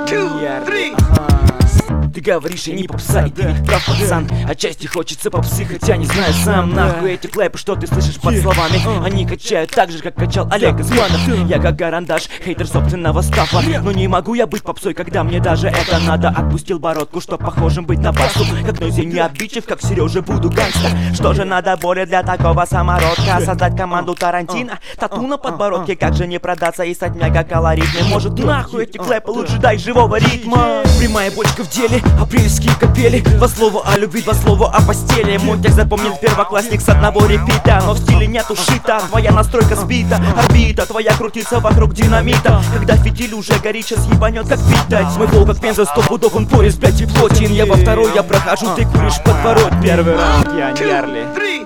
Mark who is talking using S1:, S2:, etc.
S1: Ты говоришь, я не попса, и ты ведь прав, пацан. Отчасти хочется попсы, хотя не знаю сам. Нахуй эти клэпы, что ты слышишь под словами. Они качают так же, как качал Олег Газманов. Я как гарандаш, хейтер собственного стафа. Но не могу я быть попсой, когда мне даже это надо. Отпустил бородку, чтоб похожим быть на басту. Как Нойзи не обидчив, как Сережа буду гангстер. Что же надо более для такого самородка? Создать команду Тарантино, тату на подбородке. Как же не продаться и стать мега колоритным? Может нахуй эти клэпы, лучше дай живого ритма. Прямая бочка в деле, апрельские капели. Два слова о любви, два слова о постели. Мой текст запомнил первоклассник с одного репита. Но в стиле нету шита, твоя настройка сбита. Орбита твоя крутится вокруг динамита. Когда фитиль уже горит, сейчас ебанет как питать. Мой флоу как Пенза, 100 пудов, он поезд, блядь, и плотин. Я во второй, я прохожу, ты куришь подворот. Первый раунд, я Нерли.